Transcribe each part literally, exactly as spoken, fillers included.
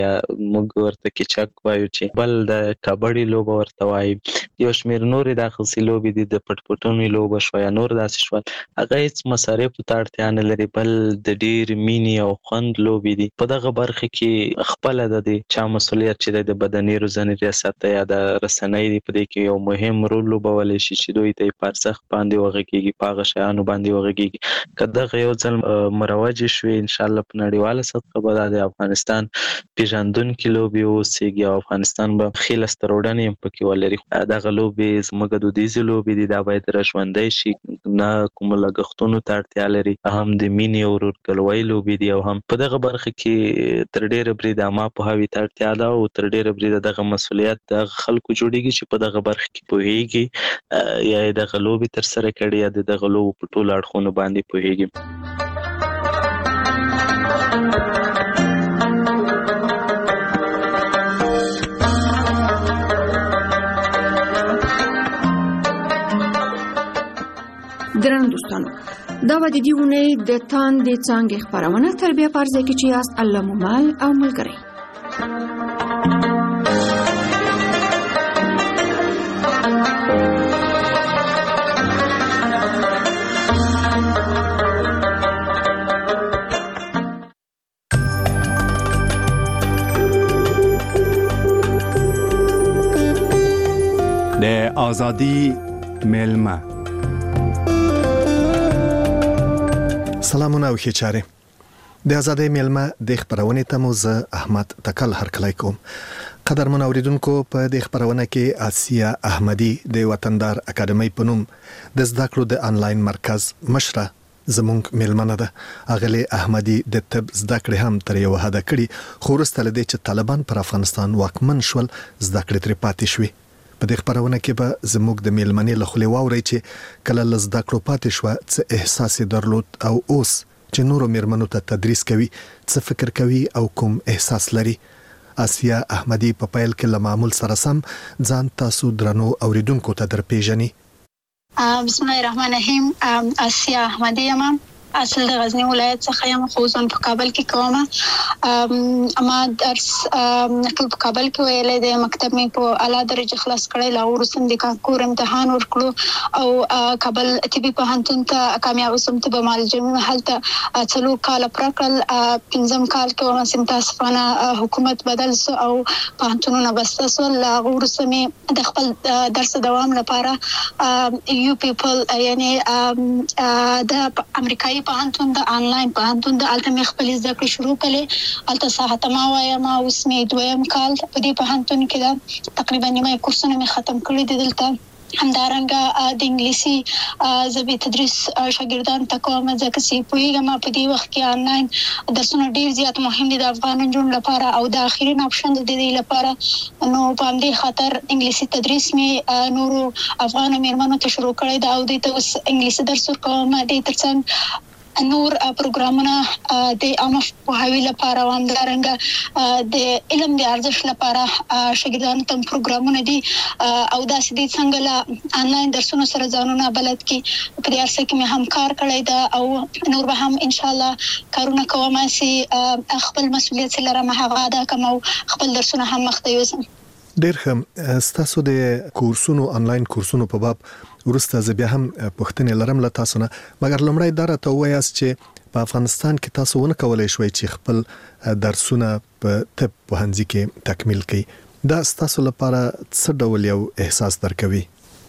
موږ ورته کچک وایو چې بل د کبډي لوبه ورته وایي. یو شمېر نورې داسې لوبې دي د پټ پټونې لوبه شوه یا نور داسې شول. هغه هېڅ مصارفو ته اړتیا نه لري، بل د ډېر مینې او خوند لوبې دي. په دغه برخه کې خپله د دې چا مسؤلیت چې د بدني روزنې ریاست یا د رسنۍ دی په دې کې یو مهم رول لوبولی شي چې دوی ته یې په ارزښت باندې وغږېږي، په هغه شیانو باندې وغږېږي. که دغه یو ځل مروجې شوې انشاءالله په نړیواله سطحه به دا د افغانستان پېژندونکې لوبې واوسېږي او افغانستان به ښې لاسته راوړنې هم پکې ولري. دغه لوبې زموږ دودیزې لوبې دي، دا باید راژوندی شي، نه کومو لګښتونو ته اړتیا لري، هم د مینې او ورورګلوۍ لوبې دي او هم په دغه برخه کې تر ډېره بریده عامه پوهاوي ته اړتیا ده او تر ډېره بریده دغه مسؤلیت د هغه خلکو جوړېږي چې په دغه برخه کې پوهېږي یا یې دغه لوبې ترسره کړي یا د دغه لوبو په ټولو اړخونو باندې پوهېږي. درنو دوستانو، دا به د دې اونۍ د تاندې څانګې خپرونه تربیه په عرضه کې چې یاست الله مو مل او ملګری. د آزادی میلمه. سلامونه او ښې چارې. د ازادۍ میلمه د خپرونې ته مو زه احمد تکل هرکلی کوم. قدرمن اوریدونکو، په دې خپرونه کې آسیا احمدي د وطندار اکاډمۍ په نوم د زده کړو د انلاین مرکز مشره زمونږ میلمنه ده. اغلی احمدي د طب زده کړې هم تر یو حده کړي، خو وروسته له دې چې طالبان پر افغانستان واکمن شول زده کړې ترې پاتې شوې. په دې خپرونه کې به زموږ د میلمنې له خولې واورئ چې کله له زده کړو پاتې شوه څه احساس یې درلود او اوس چې نورو میرمنو ته تدریس کوي څه فکر کوي او کوم احساس لري. آسیا احمدي په پیل کې له معمول سره سم ځان تاسو درنو اوریدونکو ته درپېژني. بسم الله الرحمن الرحیم. آسیا احمدي یم، اصل د غزنی ولایت څخه یم، خو ځان په کابل کې کوم. اما درس ټول په کابل کې ویلې د مکتب مې په اعلی درجه خلاص کړی، لا ورسم د کانکور امتحان ورکړو او کابل طبي پوهنتون ته کامیاب شوم. ته به معلومه هلته څلور کال پرکل پنځم کال کې وم، سم تاسفانه حکومت بدل سو او پوهنتونونه بسته سو. لا ورسم د خپل درس دوام لپاره یو پیپل یعنی د امریکایي پوهنتون د انلاین پوهنتون د الته خپل زده کړې شروع کړې. الته ساعت ما وایم اوس مې دویم کال په دې پوهنتون کې ده، تقریبا نیمه کورسونه مې ختم کړي دي. دلته همدارنګه د انګلیسي زبې تدریس شاګردان ته کوم، ځکه چې پوهیږم په دې وخت کې انلاین درسونه ډیر زیات مهم دي د افغان نجونو لپاره او د اخرین اپشن د دې لپاره. نو په همدې خاطر انګلیسي تدریس مې نورو افغان میرمنو ته شروع کړی دا او د ته اوس انګلیسي درس ورکوم. د ترڅنګ نور پروګرامونه د عامه پوهاوي لپاره او همدارنګه د علم د ارزښت لپاره شاګردانو ته پروګرامونه دي او داسې دي څنګه له انلاین درسونو سره ځانونه بلد کی. په دې ارسه کې مې هم کار کړی دا او نور به هم ان شاء الله کارونه کوم چې خپل مسؤلیت سره هغه ادا کوم او خپل درسونه هم مخته یوسم. ډیر ښه. ستاسو د کورسونو انلاین کورسونو په باب ورسته زه بیا هم پوښتنې لرم له تاسو نه، مګر لومړی دا راته ووایاست چې په افغانستان کې تاسو ونه کولای شوئ چې خپل درسونه په طب پوهنځي کې تکمیل کړئ. دا ستاسو لپاره څه ډول یو احساس درکوي؟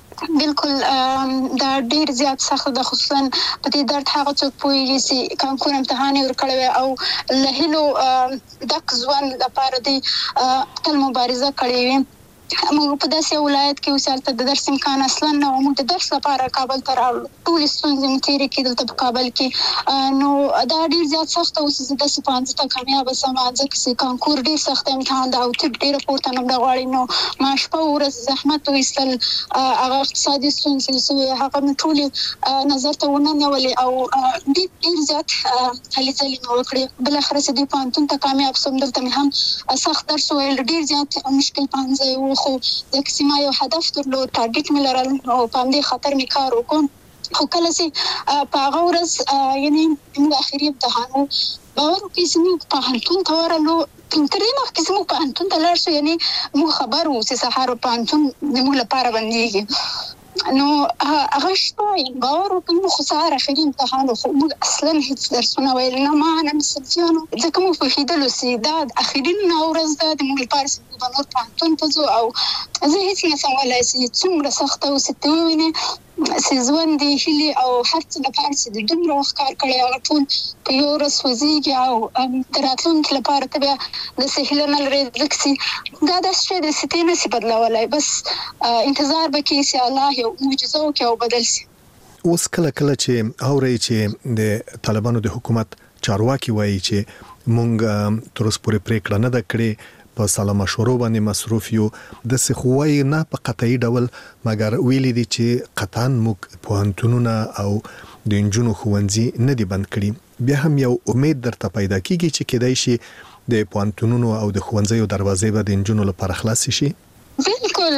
بالکل دا ډیر زیات سخت ده، خصوصا په دې درد هغه څوک پوهیږي چې کانکور امتحان ورکړی او له هیلو دک ځوان لپاره دی تل مبارزه کړې وي. موږ په داسې ولایت کې اوسېدل د درس امکان اصلا نه و، موږ د درس لپاره کابل ته راغلو، ټول ستونزې مو تېرې کړې دلته په کابل کې. نو دا ډیر زیات سخت اوس زه داسې پوهنځي ته کامیابه سم، ځکه چې کانکور ډیر سخت امتحان ده او طب ډیره پورته نمره غواړي. نو ما شپه ورځ زحمت وایستل، هغه اقتصادي ستونزې چې هغه مې ټولې نظر ته ونه نیولې او ډیر زیات هلې ځلې مې وکړې. بالاخره چې دې پوهنتون ته کامیاب سوم. دلته مې هم سخت درس ویل، ډیر زیات مشکل پوهنځی و، خو ځکه چې ما یو هدف درلود، ټارګټ مې لرل او په همدې خاطر مې کار وکړ. خو کله چې په هغه ورځ یعنې موږ اخري امتحان و، باور وکړئ چې موږ پوهنتون ته ورغلو، تر دې مخکې زموږ پوهنتون ته لاړ شو، یعنې موږ خبر وو چې سهار پوهنتون زموږ لپاره بندېږي. نو هغه شپه باور وکړئ موږ خو سهار اخري امتحان و، خو موږ اصلا هېڅ درسونه ویل نه ما نه مې صنفیانو، ځکه موږ پوهېدلو چې دا اخري ورځ ده د موږ لپاره چې موږ به نور پوهنتون ته ځو، او زه هېڅ نه شم ویلی چې څومره سخته اوس ته ووینې چې ژوند دې هیلې او هر څه لپاره چې د دومره وخت کار کړی هغه ټول په یو ورځ سوځېږي، او د راتلونکي لپاره ته بیا داسې هیله نه لرې، ځکه چې دا داسې شی دی چې ته یې نه شي بدلولی، بس انتظار به کوې چې الله یو معجزه وکړي او بدل شي. اوس کله کله چې اورئ چې د طالبانو د حکومت چارواکي وایي چې مونږ تر اوسه پورې پریکړه نه ده کړې، په سلا مشورو باندې مصروف یو، د سخوای نه په قطعي ډول، مګر ویلي دي چې قطعاً موږ پوهنتونونه او د انجونو ښوونځي نه دي بند کړي. بیا هم یو امید درته پیدا کیږي چې کېدای شي د پوهنتونونو او د ښوونځیو دروازې به د انجونو لپاره خلاص شي. بالکل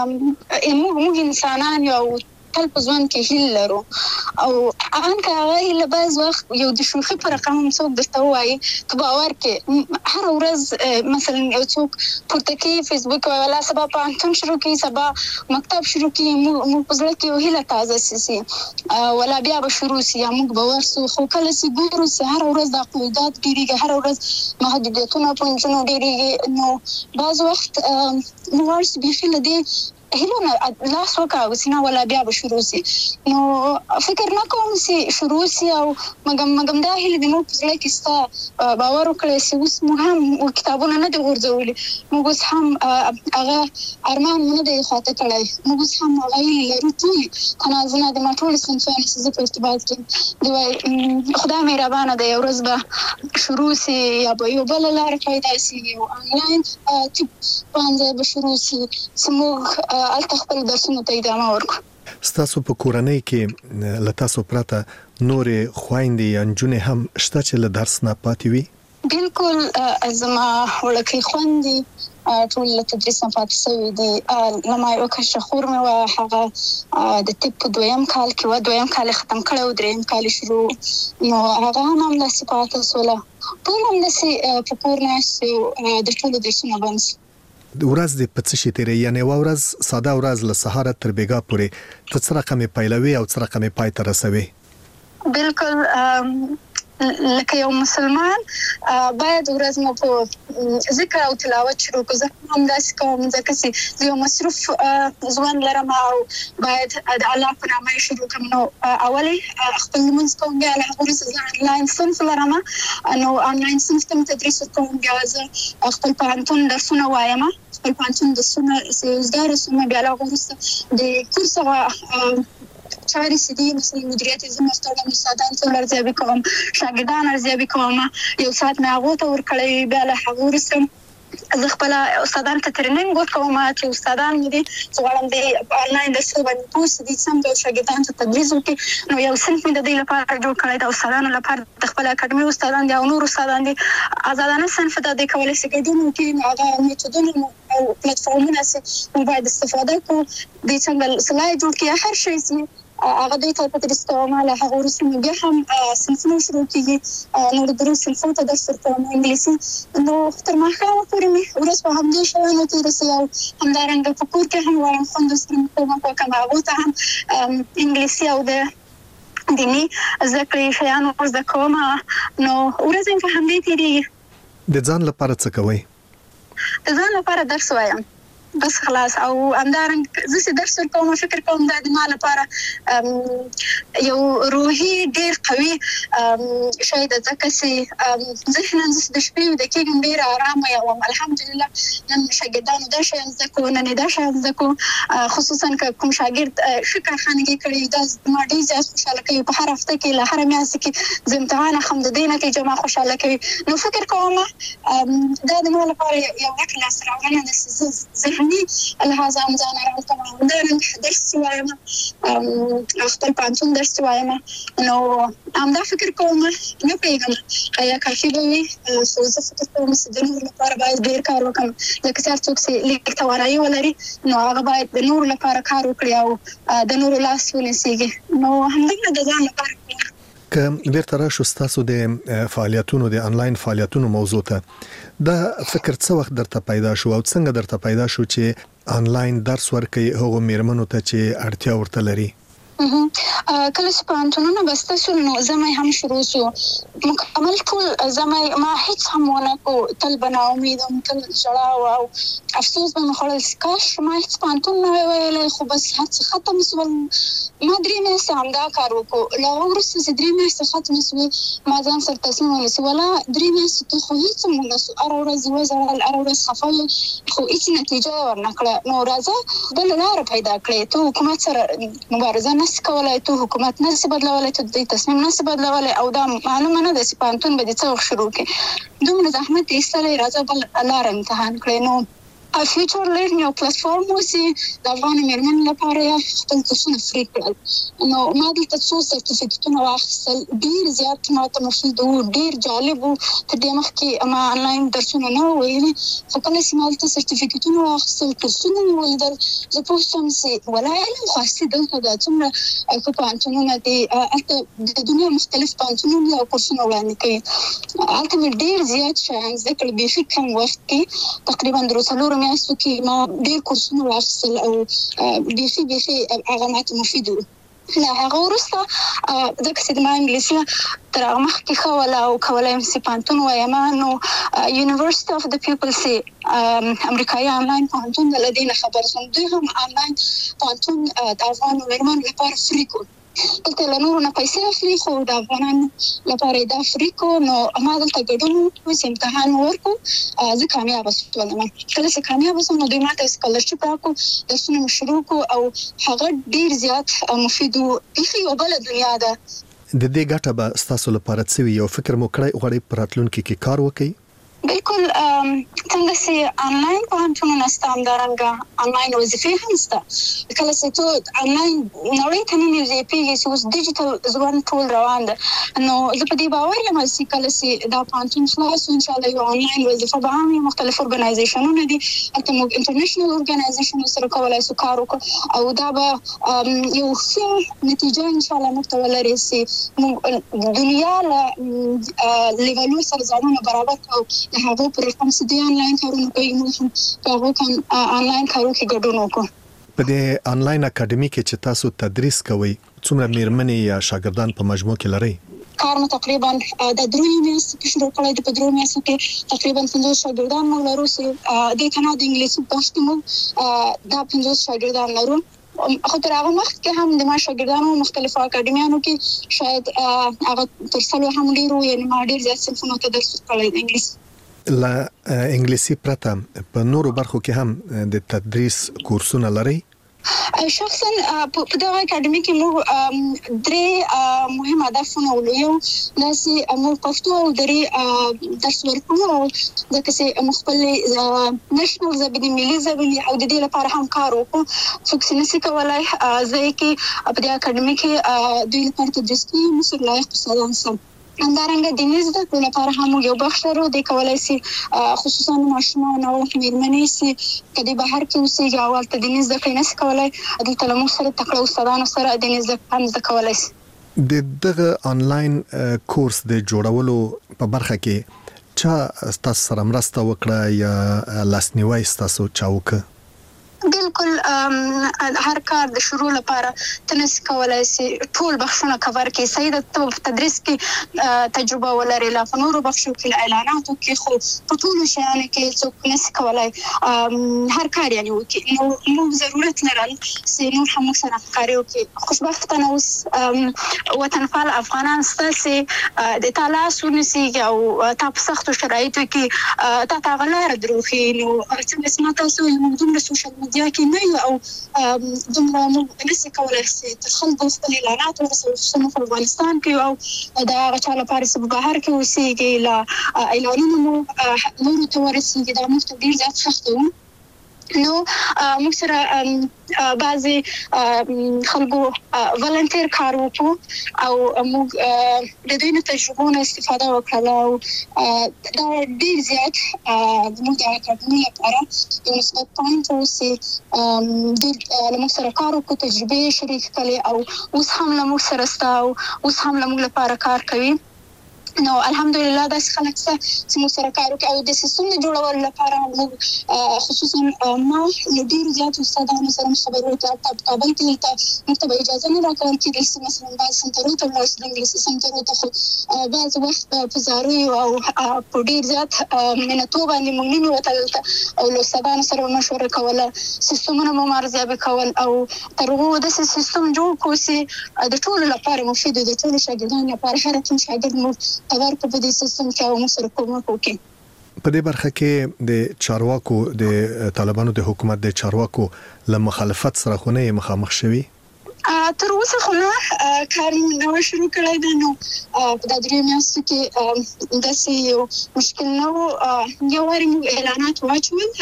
موږ موږ انسانان یو تل په ژوند کې هیله لرو، او ان که هغه هیله بعض وخت یو د شوخي په رقم هم څوک درته ووایي ته باور کې هر ورځ مثلا یو څوک پورته کوي فیسبوک ولا سبا پوهنتون شروع کوي، سبا مکتب شروع کوي، موږ په زړه کې یو هیله تازه شي ولا بیا به شروع شي یا موږ به ورسو. خو کله چې ګورو چې هر ورځ د قیودات ډېرېږي، هر ورځ محدودیتونه په نجونو ډېرېږي، نو بعض وخت موږ ورسو بیخي له دې هیلونه لاس وکړو چې نه ولا بیا به شروع شي. نو فکر نه کوم چې شروع شي، او مګم مګم دا هیله د موږ په زړه کې ستا باور وکړی چې اوس موږ هم کتابونه نه دي غورځولي، موږ اوس هم هغه ارمان مو نه دی خواته کړی، موږ اوس هم هغه هیلې لرو ټولې تنازونه د ما ټولې صنفیانې چې زه په ارتباط کې د وایي خدای مهربانه دی یو ورځ به شروع شي یا به یو بله لاره پیدا شي، یو آنلاین ټیپ ښوونځی به شروع شي چې موږ الته خپل درسونو ته ادامه ورکړو. ستاسو په کورنۍ کې له تاسو پرته نورې خویندې یا نجونې هم شته چې له درس نه پاتې وي؟ بالکل زما وړکۍ خویندې ټول له تدریس نه پاتې شوي دي. لما یو کشره خور مې وه هغه د طب په دویم کال کې وه، دویم کال یې ختم کړی و، دریم کال یې شروع، نو هغه هم همداسې پاتې شوله، ټول همداسې په کور ناست یو، د ټولو درسونه بند شي. د ورځ د په څه شي تیرې، یعنې یوه ورځ ساده ورځ له سهاره تر بېګا پورې ته څه رقمې پیلوي او څه رقمې پای ته رسوي؟ بالکل لکه یو مسلمان باید ورځ مو په ذکر او تلاوت شروع کړو. زه هم داسې کوم ځکه چې زه یو مصروف ژوند لرم او باید د الله په نامه یې شروع کړم. نو اولې خپل لمونځ کوم، بیا له هغه وروسته زه انلاین صنف لرم، نو انلاین صنف ته مې تدریس ورکوم، بیا زه خپل پوهنتون درسونه وایم، خپل پوهنتون درسونه زده رسوم، بیا له هغه وروسته د کورس هغه چارې چې دي مثلا مدیریت زه مستوړم، استادان څو ارزیابي کوم، شاګردان ارزیابي کوم، یو ساعت مې هغو ته ورکړی، بیا له هغو وروسته زه خپله استادانو ته ټریننګ ورکوم چې استادان مې دي چې غواړم د انلاین درسونو باندې پوه شي، دوی سم ډول شاګردانو ته تدریس وکړي. نو یو صنف مې د دوی لپاره جوړ کړی د استادانو لپاره، د خپل اکاډمي استادان دي او نور استادان دي، آزادانه صنف ته دوی کولی شي ګډون وکړي. نو هغه میتودونه او پلیټفارمونه چې موږ باید استفاده کړو، دوی څنګه سلایډ جوړ کړي، هر شی چې هغه دوی ته تدریس کوم. له هغه وروسته مې بیا هم صنفونه شروع کېږي، نو د درو صنفونو ته درس ورکوم انګلیسي. نو تر ماښامه پورې مې ورځ په همدې شیانو تېره شي، او همدارنګه په کور کې هم وایم خویندو سره مې کومک وکړم، هغو ته هم انګلیسي او د دیني زده کړې شیان ور زده کوم. نو ورځ مې په همدې تېرېږي. د ځان لپاره څه کوئ؟ د ځان لپاره درس وایم بس خلاص، او همدارنګه زه چې درس ورکوم فکر کوم دا د ما لپاره یو روحي ډېر قوي شی ده، ځکه چې ذهنا زه د شپې ویده کېږم ډېره ارامه یم. الحمدلله نن شاګردانو دا شیان زده کړو، نن یې دا شیان زده کړو، خصوصا که کوم شاګرد ښه کارخانګي کړې دا زما ډېر زیات خوشحاله کوي. په هر هفته کې له هره میاشتې کې زه امتحان اخلم، د دې نتیجه ما خوشحاله کوي. نو فکر کوم دا د ما لپاره یو غټ لاسته راوړنه ده چې زه ذهني لحاظه هم ځان ارام کوم. همدارنګه درس چې وایم، خپل پوهنتون درس چې وایم، نو همدا فکر کوم نه پوهېږم آیا کافي به وي، خو زه فکر کوم چې د نورو لپاره باید ډېر کار وکړم، ځکه چې هر څوک چې لیک توانایي ولري نو هغه باید د نورو لپاره کار وکړي او د نورو لاس ونیسېږي. نو همدغه د ځان لپاره کوم. که بیرته راشو ستاسو د فعالیتونو د انلاین فعالیتونو موضوع ته دا فکر څه وخت درته پیدا شو او څنګه درته پیدا شو چې انلاین درس ورکړي هغه میرمنو ته چې اړتیا ورته لري؟ کله چې پانتونونه بسته شو نو زمای هم شروع شو مکمل ټول زمای ما هیڅ هم ونه کو تل بنا امیدم تل جړا او افسوس به مخړل سکاش ما هیڅ پانتون نه ویلې خو بس هڅه ختم شو ما درې میاشتې همدا کار وکړو لا ورسته چې درې میاشتې ختم شو ما ځان سره تصمیم ونیسه ولا درې میاشتې خو هیڅ هم نه سو ار ورځ وزړل ار ورځ خفل خو هیڅ نتیجه ورنکړه نو راځه بل لار پیدا کړې ته حکومت سره مبارزه نه کولای ته حکومت نه څه بدلولای ته د تصمیم نه څه بدلولای او دا معلومه نه ده چې پانتون به د څه شروع کې دومره زحمت ایستلې راځه بل لار امتحان کړې نو ا فیوچر لرنینګ یو پلیټفارم وسی د افغان میرمنو لپاره خپل کورسونه فری کړل نو ما دلته څو سرټیفیکټونه واخیستل ډیر زیات ما ته مفید وو ډیر جالب وو تر دې مخکې ما انلاین درسونه نه ویلي خو کله چې ما دلته سرټیفیکټونه واخیستل کورسونه مې ولیدل زه پوه شوم چې ولا علم خاصې دلته دا څومره ښه پوهنتونونه دي هلته د دنیا مختلف پوهنتونونه او کورسونه وړاندې کوي هلته مې ډیر زیات شیان زده کړل بیخي کم وخت کې تقریبا درې څلور میاشتو کې ما ډیر کورسونه واخیستل او بیخي بیخي هغه ماته مفید وو له هغه وروسته ځکه چې ما انګلیسي تر هغه مخکې ښه وله او کولی یم چې پوهنتون وایم نو یونیورسټي اف د پیپل چې امریکایي انلاین پوهنتون د له دې نه خبر شوم دوی هم انلاین پوهنتون د افغان میرمنو لپاره فری کړ دلته له نورو نه پیسې اخلي خو د افغانانو لپاره دا فری کو نو ما دلته ګډون وکړو امتحان ورکړو زه کامیابه شولم کله چې کامیابه شوم نو دوی ماته سکالرشپ راکړو درسونه مې شروع کړو او هغه ډیر زیات مفید وو بیخي یوه بله دنیا ده د دې ګټه به ستاسو لپاره څه وي یو فکر مو کړی غواړئ په راتلونکي کې کار وکړئ بالکل څنګه چې انلاین پوهنتونونه شته همدارنګه انلاین وظیفې هم شته کله چې ته انلاین نړۍ ته ننوځې پوهېږې چې اوس ډیجیټل ژوند ټول روان ده نو زه په دې باور یم چې کله چې دا پوهنتون خلاص شو انشاءالله یو انلاین وظیفه به هم وي مختلف ارګنایزیشنونه دي هلته موږ انټرنیشنل ارګنایزیشنونو سره کولی شو کار وکړو او دا به یو ښه نتیجه انشاءالله موږ ته ولري چې موږ دنیا له لیولو سره ځانونه برابر کړو د هغو پر رقم چې دوی انلاین کارونه کوي موږ هم په هغو انلاین کارو کې ګډون وکړو په دې انلاین اکاډمي کې چې تاسو تدریس کوئ څومره میرمنې یا شاګردان په مجموع کې لرئ کار مو تقریبا د درې میاشتې کې شروع کړی د په درې میاشتو کې تقریبا پنځوس شاګردان موږ لرو چې دې ته نه د انګلیسي بحث کې موږ دا پنځوس شاګردان لرو خو تر هغه وخت کې هم د ما شاګردانو مختلفو اکاډمیانو کې شاید هغه تر څلور هم ډېر وو یعنې ما ډېر زیات صنفونو ته درس ورکړی د انګلیسي له انګلیسي پرته په نورو برخو کې هم د تدریس کورسونه لرئ شخصا په دغه اکاډمي کې موږ درې مهم هدفونه ولرو چې موږ پښتو او درې درس ورکوو ځکه چې موږ خپل نېشنل ژبې د ملي ژبې او د دې لپاره هم کار وکړو څوک چې نشي کولی زه یې کې په دې اکاډمي کې دوی لپاره تدریس کوي مصر لایق استادان سم همدارنګه د دیني زده کړو لپاره هم موږ یو بخش لرو دی کولی شي خصوصا ماشومان او میرمنې چې که دوی بهر کې اوسېږي او هلته دیني زده کړې نشي کولی دلته له موږ سره تکړه استادانو سره دیني زده کړه هم زده کولی شي د دغه انلاین کورس د جوړولو په برخه کې چا ستاسو سره مرسته وکړه یا لاسنیوی ستاسو چا وکړه بالکل هر کار د شروع لپاره ته نشي کولی چې ټول بخشونه کور کړي صحیح ده ته په تدریس کې تجربه ولرې لا په نورو بخشو کې له اعلاناتو کې خو په ټولو شیانو کې څوک نشي کولی هر کار یعنې وکړي نو موږ ضرورت لرل چې نور هم موږ سره همکاري وکړي خوشبختانه اوس وطنپال افغانان شته چې د تا لاس ونیسي او تا په سختو شرایطو کې تا ته هغه لاره دروښي نو څنګه چې ما تاسو ویل موږ دومره سوشل میډیا کې نه یو او دومره موږ نشي کولی چې تر خلکو خپل اعلانات ورسوو خصوصا په افغانستان کې او د هغه چا لپاره چې په بهر کې اوسېږي له اعلانونو مو نورو ته ورسېږي دا موږ ته ډېر زیات سخت و نو موږ سره بعضي خلکو ولنټیر کار وکړو او موږ د دوی نه تجربو نه استفاده وکړه او دا ډیر زیات موږ د اکاډمي لپاره یو مثبت پوینټ و چې د موږ سره کار وکړو، تجربې شریک کړي او اوس هم موږ سره ستا او اوس هم موږ لپاره کار کوي. نو الحمدلله دا خلک چې موږ سره کار کوي او د سیستم جوړولو لپاره موږ خصوصا ما ډیر زیات استادانو سره خبرې وکړې په کابل کې ته مکتب اجازه نه راکول کېدل چې مثلا بعض سنټرونو ته ولاړ شي، انګلیسي سنټرونو ته خو بعض وخت په زارو او په ډیر زیات منتو باندې موږ نه وتل او له استادانو سره مشوره کوله، سیستمونه مو ارزیابي کول او تر هغه د سیستم جوړ کړو چې د ټولو لپاره مفید د ټولو شاګردانو لپاره هر کوم شاګرد مو خبر په دې سیستم کې او سره کومک وکړي. په دې برخه کې د چارواکو د طالبانو د حکومت د چارواکو له مخالفت سره خو نه مخامخ شوي؟ تر اوسه خو نه کار نو شروع کړی دی. نو په د درې میاشتو کې داسې یو مشکل نه و. یو واري موږ اعلانات واچول،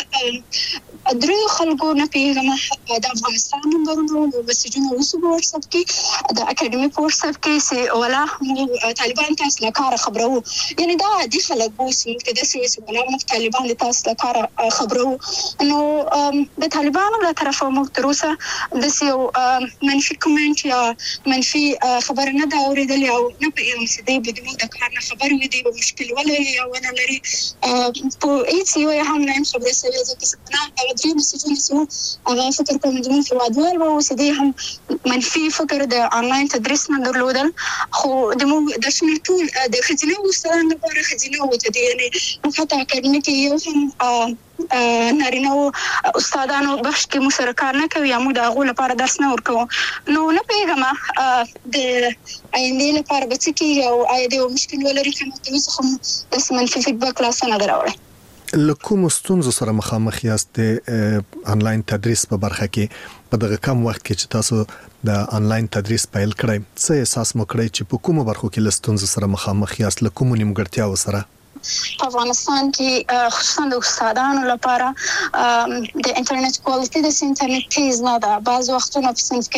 درې خلکو نه پیغام د افغانستان نمبرونو مسیجونه وسو په واتس اپ کې د اکیډمي په واتس اپ کې سي ولا موږ طالبان تاسو له کار خبرو، یعنی دا د خلک وو چې د سوي ولا موږ طالبان تاسو له کار خبرو. نو د طالبانو له طرفه موږ تر اوسه د سیو منفي کومنټ یا منفي خبر نه دا اوریدل او نه په ام سي دي بدوی د کار نه خبر مې دی مشکل ولې یا ونه لري په هیڅ یو هم نه خبره سوي ځکه نه درې مسیجونه سو هغه فکر کوم د موږ وادوال وو چې دې هم منفي فکر د انلاین تدریس نه درلودل، خو د موږ د شنو ټول د خزینه وستان لپاره خزینه وته دي، یعنی موږ ته اکیډمي کې یو هم نارینه استادانو بخش کې مو سره کار نه کوي یا موږ د هغو لپاره درس نه ورکوو. نو نه پوهېږم د آیندې لپاره به څه کېږي او آیا د یو مشکل ولري که نه کوي څخه مو داسې منفي فیډبک لاسته نه ده راوړی. له کومو ستونزو سره مخامخ یاست د انلاین تدریس په برخه کې؟ په دغه کم وخت کې چې تاسو د انلاین تدریس پیل کړئ، څه احساس مو کړی چې په کومو برخو کې له ستونزو سره مخامخ یاست، له کومو نیمګړتیاوو سره؟ په افغانستان کې خصوصا د استادانو لپاره د انټرنیټ کوالټي د انټرنیټ تیز نه ده. بعض وختونه په صنف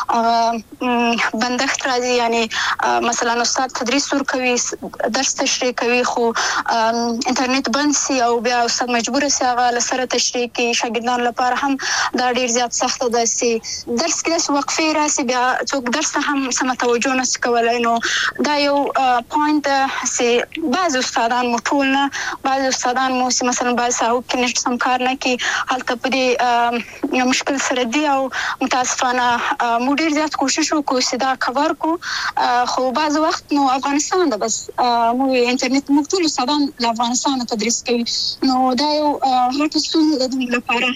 کې بندښت راځي، یعنی مثلا استاد تدریس ورکوي، درس تشریح کوي، خو انټرنیټ بند سي او بیا استاد مجبور سي هغه لسره تشریح کوي. شاګردانو لپاره هم دا ډیر زیات سخت ده چې درس کې وقفې راسي، بیا څوک درس ته هم سم توجه نه کولای. نو دا یو پوینټ چې بعض استادان ټول نه، بعض استادان مو چې مثلا بعض ساو کې نشته سم کار نه کوي، هلته په دې مشکل سره دی او متاسفانه مو ډیر زیات کوشش وکړو چې دا کور کو، خو بعض وخت نو افغانستان ده بس مو انټرنیټ موږ ټول استادان له افغانستان تدریس کوي. نو دا یو هغه ستونزه ده د لپاره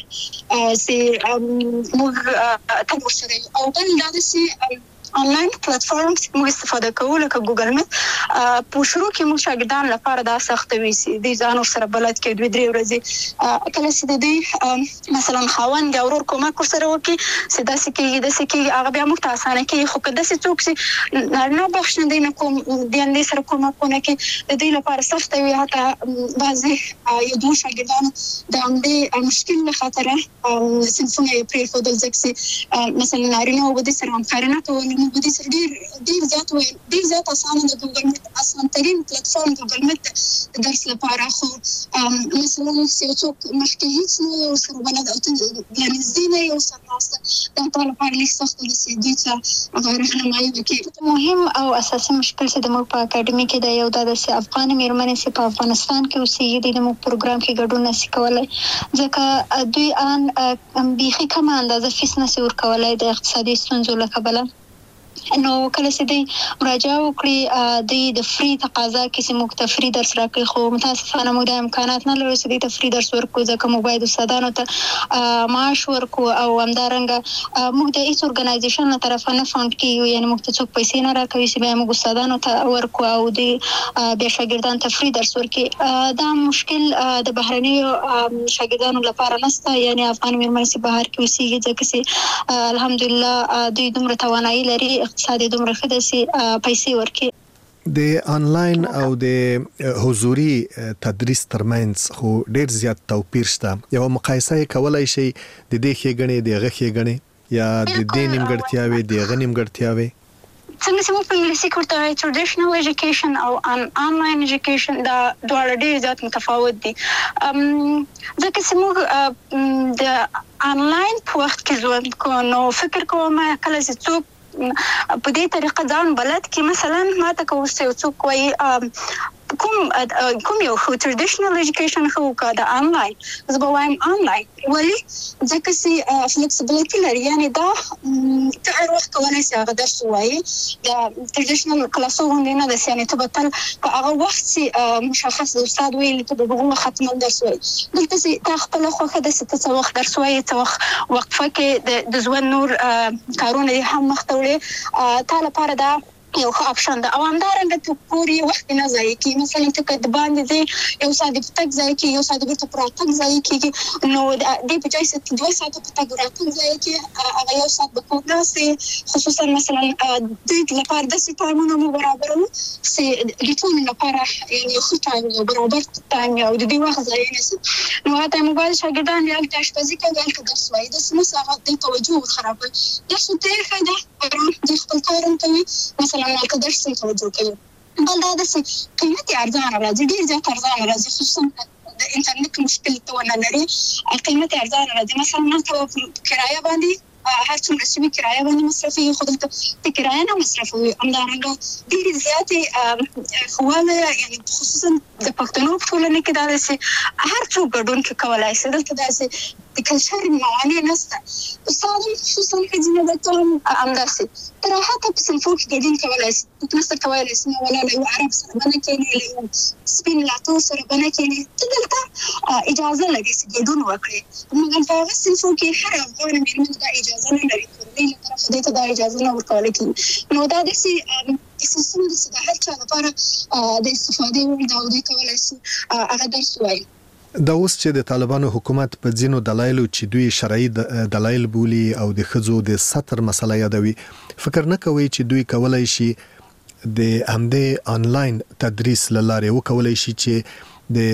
چې موږ تاسو سره او بل دا چې آنلاین پلیټفارمز موږ استفاده کوو لکه ګوګل میټ. په شروع کې موږ شاګردانو لپاره دا سخت وي چې د ځان سره بلد کې دوه درې ورځې کله چې د دې مثلا خاوند او ورور کومک سره وکړي چې دا سکه د سکه هغه بیا موږ ته اسانه کې خو کله چې څوک چې نه بخښنه دینه کوم د اندې سره کومکونه کې د دې لپاره سخت وي. حتی بعضي یو دوه شاګردانو د اندې مشکل له خاطره سنفونه یې پرې خودل ځکه مثلا نارینه او د سره همکاري نه کوي. په دې سره ډیر ډیر زیات وي ډیر زیات اسانه د ګوګل میټ اسانه ترين پلیټفارم ګوګل میټ درس لپاره، خو مثلا چې څوک مخکې هیڅ نه سره بلد او یعنی زینه یو سره دا ټول په لیک سخت دي چې د څه غیر رهنمایي وکړي. مهم او اساسي مشکل چې د موږ په اکیډمي کې د یو د افغان میرمنې چې په افغانستان کې اوسېږي د موږ پروګرام کې ګډون نشي کولای ځکه دوی ان بيخي کم اندازه فیس نشي ورکولای د اقتصادي ستونزو له کبله. نو کله چې دوی مراجعه وکړي دوی د فری تقاضا کې چې موږ ته فری درس راکړي، خو متاسفانه موږ د امکانات نه لرو چې دوی ته فری درس ورکړو ځکه موږ باید استادانو ته معاش ورکړو او همدارنګه موږ د هیڅ ارګنایزیشن له طرفه نه فانډ کیږو، یعنی موږ ته څوک پیسې نه راکوي چې بیا موږ استادانو ته ورکړو او دوی بیا شاګردانو ته فری درس ورکړي. دا مشکل د بهرنیو شاګردانو لپاره نشته، یعنی افغان میرمنې چې بهر کې اوسېږي ځکه چې الحمدلله دوی دومره توانایي لري اقتصادي دومره ښه ده چې پیسې ورکړي. د انلاین او د حضوري تدریس ترمنځ خو ډیر زیات توپیر شته. یو مقایسه کولای شي د دې ښېګڼې د هغه ښېګڼې یا د دې نیمګړتیاوې د هغه نیمګړتیاوې؟ څنګه چې موږ په انګلیسي کې ورته وایو ټریډیشنل ایجوکیشن او آنلاین ایجوکیشن دا دواړه ډېر زیات متفاوت دي. ځکه چې موږ د آنلاین په وخت کې ژوند کوو نو فکر کوم کله چې څوک په دې طریقه ځان بلد کې مثلا ما ته که اوس یو څوک وایي کوم کوم یو خو ټریډیشنل ایجوکیشن خو که د آنلاین زه به وایم آنلاین. ولې؟ ځکه چې فلیکسیبلیټي لري، یعنې دا ته هر وخت کولی شي هغه درس ووایي. د ټریډیشنل کلاسو غوندې نه داسې، یعنې ته به تل په هغه وخت چې مشخص د استاد ویلي ته به په هغه ختمل درس وایي. دلته چې تا خپله خوښه ده چې ته څه وخت درس وایي، څه وخت وقفه کې د ژوند نور کارونه دې هم مخ ته وړې، تا لپاره دا یو ښه اپشن ده. او همدارنګه ته پورې وخت نه ضایع کېږي. مثلا ته که د باندې ځې یو ساعت د په تګ ضایع کېږي، یو ساعت بېرته په راتګ ضایع کېږي، نو د دې په ځای چې دوه ساعته په تګ راتګ ضایع کېږي، هغه یو ساعت به کور ناستې. خصوصا مثلا دوی لپاره داسې ټایمونه مو برابروو چې د ټولو لپاره یعنې یو ښه ټایم یو برابر ټایم او د دې وخت ضایع نه شي. نو هغه ټایم موبایل شاګردان یا هلته اشپزي کوي، هلته درس وایي، داسې نه چې هغه دوی توجه وخرابوي. درس ورته یې ښه ده، ارام دوی خپل کار هم کوي، مثلا هلته درس ته توجه کوي. بل دا ده چې قیمت یې ارزانه راځي، ډېر زیات ارزانه راځي، خصوصا د انټرنیټ مشکل ته ونه لري، قیمت یې ارزانه راځي. مثلا هلته به په کرایه باندې هر څومره چې وي کرایه باندې مصرفوي، خو دلته د کرایه نه مصرفوي. همدارنګه ډېرې زیاتې ښه والی، یعنې خصوصا د پښتنو په ټولنه کې دا ده چې هر څوک ګډون کې کولی شي. دلته داسې د کلچر موانع نشته. استاد هم خصوصا ښځینه ده، ته هم همداسې په راحته په صنفو کې ګډون کولی شي. نسته کولی شي نه ولا له یو عرب سره به نه کښېنې، له یو سپین لاتو سره به نه کښېنې. ته دلته اجازه لري چې ګډون وکړې، مګر په هغه صنفو کې هر افغانه مېرمن دا اجازه نه لري، کورنۍ له طرفه دې ته دا اجازه نه ورکولی کېږي. نو دا داسې سیستم ده چې د هر چا لپاره د استفادې وړ ده او دوی کولی شي هغه درس ووایي. دا اوس چې د طالبانو حکومت په ځینو دلایلو چې دوی شرعي دلایل بولي او د ښځو د سطر مسله یادوي، فکر نه کوي چې دوی کولی شي د همدې آنلاین تدریس له لارې وکولی شي چې د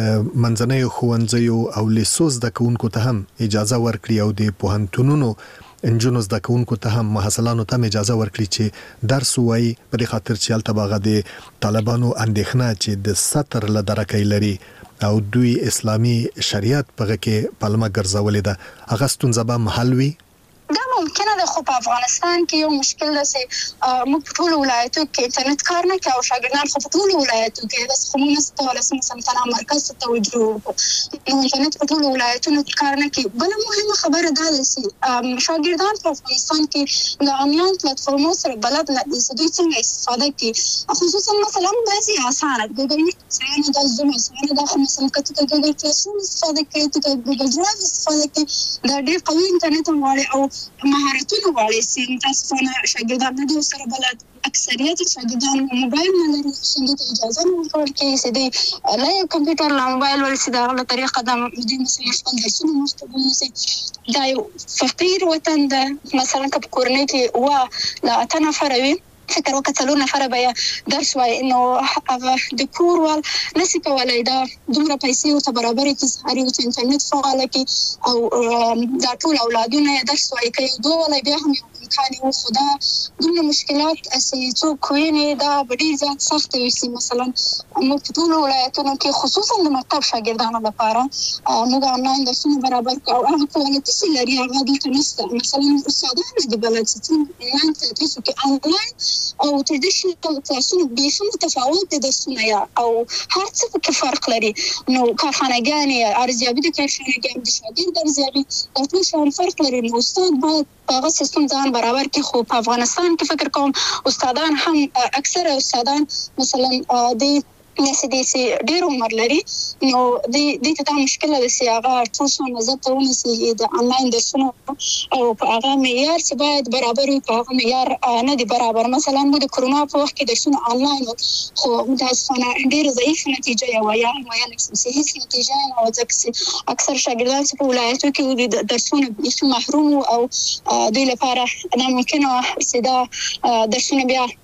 منځنیو ښوونځیو او لیسو زده کوونکو ته هم اجازه ورکړي او د پوهنتونونو انجونو زده کوونکو ته هم محصلانو ته هم اجازه ورکړي چې درس ووایي، په دې خاطر چې هلته به هغه د طالبانو اندېښنه چې د سطر له درکه لري او دوی اسلامي شریعت په هغه کې پلمه ګرځولې ده، هغه ستونزه به حل وي؟ دا ممکنه ده، خو په افغانستان کې یو مشکل ده چې موږ په ټولو ولایتو کې انټرنیټ کار نه کوي او شاګردان خو په ټولو ولایتو کې داسې خو موږ نشو کولی چې مثلا تنها مرکز ته توجه وکړو. نو انټرنیټ په ټولو ولایتونو کې کار نه کوي. بله مهمه خبره دا ده چې شاګردان په افغانستان کې د آنلاین پلاتفورمو سره بلد نه دي چې دوی څنګه استفاده کړي. خصوصا مثلا بعضې اسانه ګوګل میټ اسانه ده، زوم اسانه ده، خو مثلا که ته که ګوګل کلاس روم استفاده کوې، ته که ګوګل ډرایو استفاده کوې، دا ډېر قوي انټرنیټ هم غواړي او مهارتونه غواړي چې متاسفانه شاګردان نه دي ورسره بلد. اکثریت شاګردان موبایل نه لري، خو دوی ته اجازه نه ورکول کېږي چې دوی له یو کمپیوټر له موبایل ورسي د هغه له طریقه د دوی مثلا خپل درسونه مخته بوځي. دا یو فقیر وطن ده. مثلا که په کورنۍ کې اووه له اته نفره وي، فکر وکړه څلور نفره به یې درس وایي، نو هغه د کور وال نشي کولی دا دومره پیسې ورته برابرې کړي چې هر یو ته انټرنیټ فعاله کړي او دا ټول اولادونه یې درس وایي. که یو دوه والی بیا هم یو امکان وي، خو دا دومره مشکلات چې څوک ویني دا به ډېر زیات سخته وي چې مثلا موږ په ټولو ولایتونو کې خصوصا د مکتب شاګردانو لپاره موږ آنلاین درسونه برابر کړو او هغه کوالټي چې لري هغه دلته نشته. مثلا استادان نه دي بلد چې څنګه آنلاین تدریس وکړي. آنلاین او ټریډیشنل کلاسونه بیخي متفاوت دي درسونه یا او هر څه پکې فرق لري. نو کارخانهګانې ارزیابي د کارخانهګانو د شاګرد ارزیابي دا ټول شیان فرق لري. نو استاد باید په هغه سیستم ځان برابر کړي. خو په افغانستان کې فکر کوم استادان هم اکثره استادان مثلا د داسې دي چې ډېر عمر لري، نو دوی ته دا مشکله ده چې هغه ټول شیان نظر ته ونیسي د آنلاین درسونو او په هغه معیار چې باید برابر وي په هغه معیار نه دي برابر. مثلا موږ د کرونا په وخت کې درسونه آنلاین وو، خو متاسفانه ډېره ضعیفه نتیجه یې وه، یا ویل چې هېڅ نتیجه یې نه وه، ځکه چې اکثر شاګردان چې په ولایتو کې وو د درسونه بیخي محروم وو او دوی لپاره ناممکنه وه چې دا درسونه بیا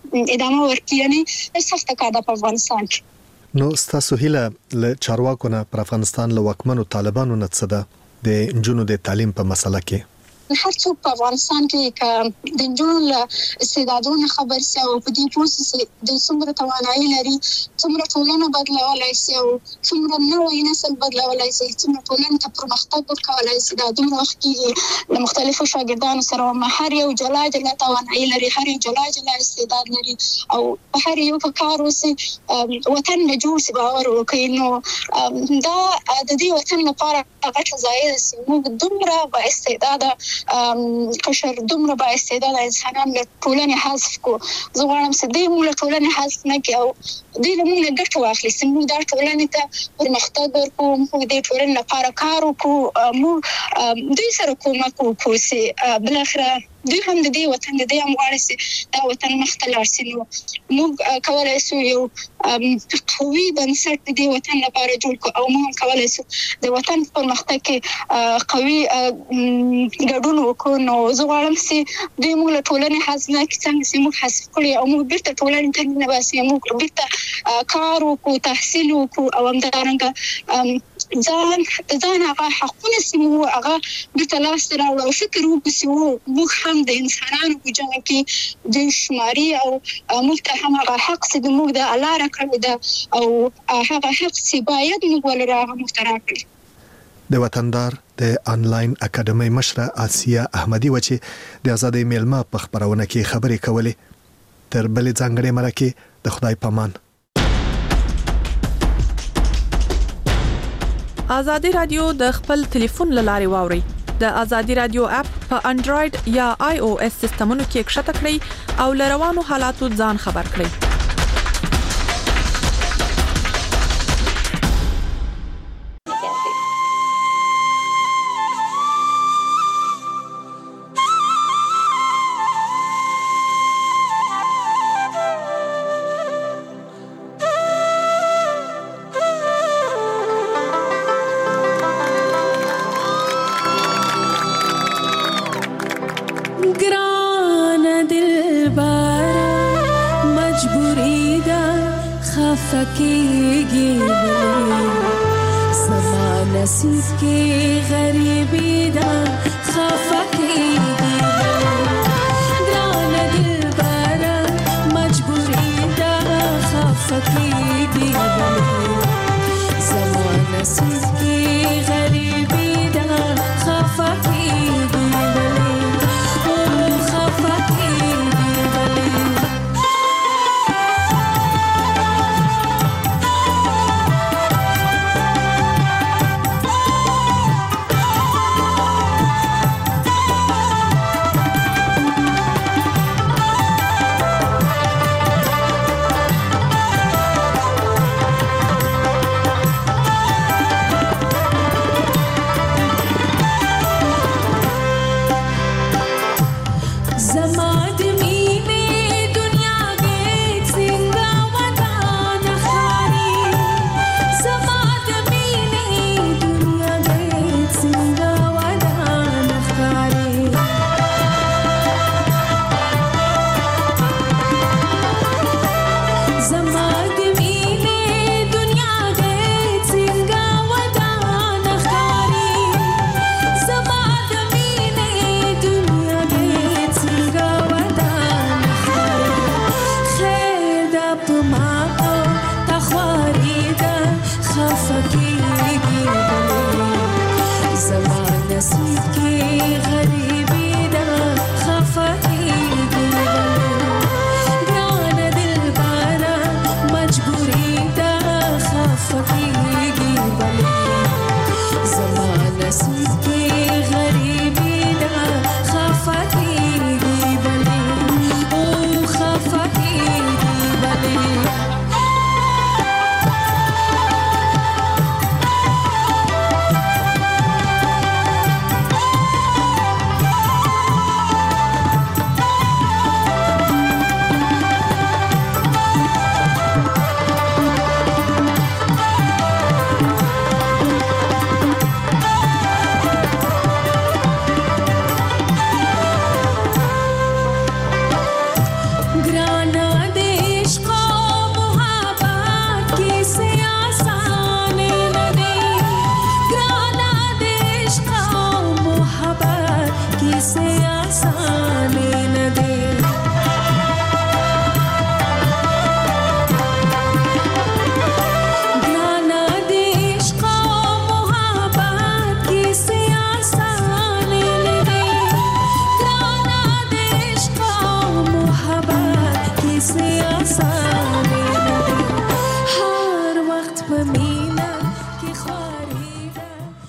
ادامه ورکړي. یعنی سخت کار د افغانستان کې. نو ستاسو هیله له چارواکو نه پر افغانستان له وکمنو طالبانو نه څه ده د جنونو د تعلیم په مسله کې؟ هر څوک په افغانستان کې ک د جنونو استعدادونو خبر سي او په دې پروسس د څومره توانایي لري، څومره ټولنه بدلولای شي او څومره نوې نسل بدلولای شي، څومره ټولنه ته پرمختګ ورکولای شي. دا دومره وخت کې د مختلفو شاګردانو سره هر یو جلا جلا توانایي لري، هر یو جلا جلا استعداد لري او په هر یو په کار وسي وطن نه جوړ شي باور وکړي. نو دا د دې وطن لپاره غټه ځای سي. موږ دومره با استعداد قشر دومره با استعداد انسانان له ټولنې حذف کو. زه غواړم چې دې موږ له ټولنې حذف نه کړو او دې موږ نه ګټه واخلي چې موږ دا ټولنې ته پرمختګ ورکړو، موږ دې ټولنې لپاره کار وکړو، موږ دې سره کومک وکړو چې بل اخره دوی هم د دې وطن د دې هم غواړي چې دا وطن مخته لاړ شي. نو موږ کولای شو یو قوي بنسټ د دې وطن لپاره جوړ کړو او موږ کولای شو د وطن پرمختګ کې قوي ګډون وکړو. نو زه غواړم چې دوی موږ له ټولنې حذف نه کړي، څنګه چې موږ حذف کړي او موږ بیرته ټولنې ته نه باسي، موږ بیرته کار وکړو، تحصیل وکړو او همدارنګه ځان ځان هغه حقونه چې موږ هغه بیرته لاسته راوړو او فکر وکړو چې موږ هم د انسانانو په جمع کې د شماري او موږ ته هم هغه حق چې د موږ د الله راکړی ده او هغه حق چې باید موږ ولرو هغه موږ ته راکړي. د وطندار د انلاین اکیډمي مشره آسیا احمدي وچی د آزادۍ میلمه په خبرونه کې خبرې کولې. تر بلې ځانګړې مرکه د خدای پامان. آزادي رادیو د خپل ټلیفون لارې واوري. د آزادي رادیو اپ په انډراید یا آی او اس سیستمونو کې کښته کړئ او لروانو حالاتو ځان خبر کړئ. फकीगी समा नसीब के गरीबी दा खफकीगी ग्रान दिल बारा मजबूरी दा खफकीगी समा नसीब के गरीबी दा खफकीगी Sweet